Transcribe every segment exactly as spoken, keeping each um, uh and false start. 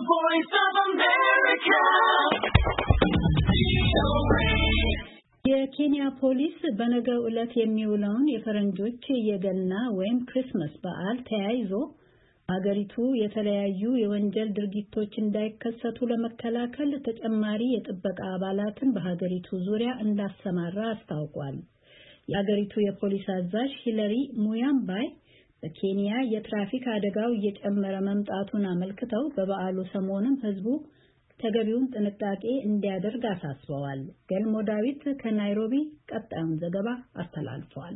Voice of America. የኬንያ ፖሊስ በነገው ዕለት የሚውለውን የፈረንጆች የገና ወይም ክሪስማስ በዓል ተያይዞ ሀገሪቱ የተለያዩ የወንጀል ድርጊቶች እንዳይከሰቱ ለመከላከል ተጨማሪ የጥበቃ አባላትን በሀገሪቱ ዙሪያ እንዳሰማራ አስታውቋል። የሀገሪቱ የፖሊስ አዛዥ ሂለሪ ሙያምባይ በኬንያ የትራፊክ አደጋው እየጨመረ መምጣቱን አመልክተው በበዓሉ ሰሞንም ህዝቡ ተገቢውን ጥንቃቄ እንዲያደርግ አሳስበዋል። ገልሞ ዳዊት ከናይሮቢ ቀጣዩን ዘገባ አስተላልፏል።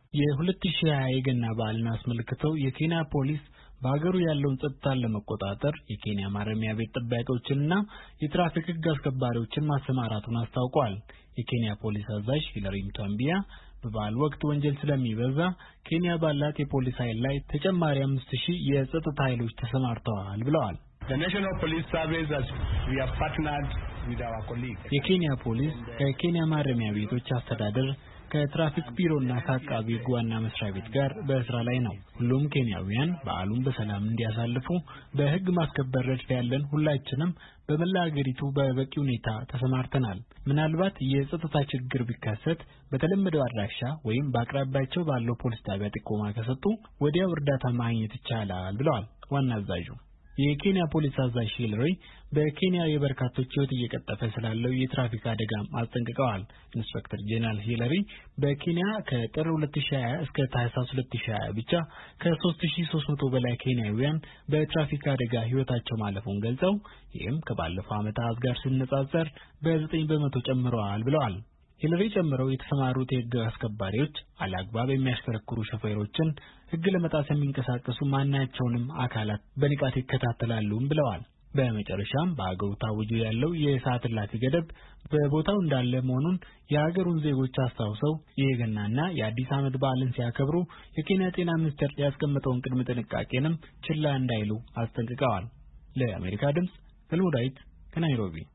የ2020 የገና በዓልን አስመልክተው የኬንያ ፖሊስ በሀገሩ ያለውን ጸጥታ ለመቆጣጠር የኬንያ ማረሚያ ቤት ጠባቂዎችንና የትራፊክ ህግ አስከባሪዎችን ማሰማራቱን አስታውቋል። የኬንያ ፖሊስ አዛዥ ሂለሪ ሙታምቢያ በበዓል ወቅት ወንጀል ስለሚበዛ ኬንያ ባላት የፖሊስ ኃይል ላይ ተጨማሪ አምስት ሺህ የጸጥታ ኃይሎች ተሰማርተዋል ብለዋል። The National Police Service as we have partnered with our colleagues. የኬንያ ፖሊስ ከኬንያ ማረሚያ ቤቶች አስተዳደር ከትራፊክ ቢሮና ከአቃቢ ህግ ዋና መስሪያ ቤት ጋር በስራ ላይ ነው። ሁሉም ኬንያውያን በዓሉን በሰላም እንዲያሳልፉ በህግ ማስከበር ረድፍ ያለን ሁላችንም በመላ ሀገሪቱ በበቂ ሁኔታ ተሰማርተናል። ምናልባት የጸጥታ ችግር ቢከሰት በተለመደው አድራሻ ወይም በአቅራቢያቸው ባለው ፖሊስ ጣቢያ ጥቆማ ከሰጡ ወዲያው እርዳታ ማግኘት ይቻላል ብለዋል ዋና አዛዡ። የኬንያ ፖሊስ አዛዥ ሂለሪ በኬንያ የበርካቶች ህይወት እየቀጠፈ ስላለው የትራፊክ አደጋ አስጠንቅቀዋል። ኢንስፔክተር ጄኔራል ሂለሪ በኬንያ ከጥር ሁለት ሺህ ሃያ እስከ ታህሳስ ሁለት ሺህ ሃያ ብቻ ከ3ሺህ ሶስት መቶ በላይ ኬንያውያን በትራፊክ አደጋ ህይወታቸው ማለፉን ገልጸው ይህም ከባለፈው ዓመታት ጋር ሲነጻጸር በዘጠኝ በመቶ ጨምሯል ብለዋል። ሂለሪ ጨምረው የተሰማሩት የህግ አስከባሪዎች አላግባብ የሚያሽከረክሩ ሾፌሮችን ህግ ለመጣስ የሚንቀሳቀሱ ማናቸውንም አካላት በንቃት ይከታተላሉም ብለዋል። በመጨረሻም በአገሩ ታውጆ ያለው የሰዓት እላፊ ገደብ በቦታው እንዳለ መሆኑን የሀገሩን ዜጎች አስታውሰው የገናና የአዲስ ዓመት በዓልን ሲያከብሩ የኬንያ ጤና ሚኒስቴር ያስቀመጠውን ቅድመ ጥንቃቄንም ችላ እንዳይሉ አስጠንቅቀዋል። ለአሜሪካ ድምጽ ገልሞ ዳዊት ከናይሮቢ